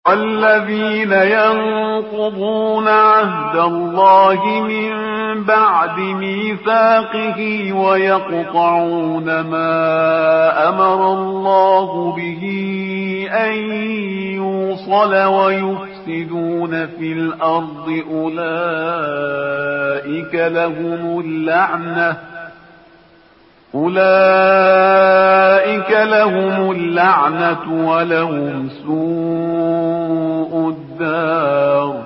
والذين ينقضون عهد الله من بعد ميثاقه ويقطعون ما أمر الله به أن يوصل ويفسدون في الأرض أولئك لهم اللعنة ولهم سوء الدار.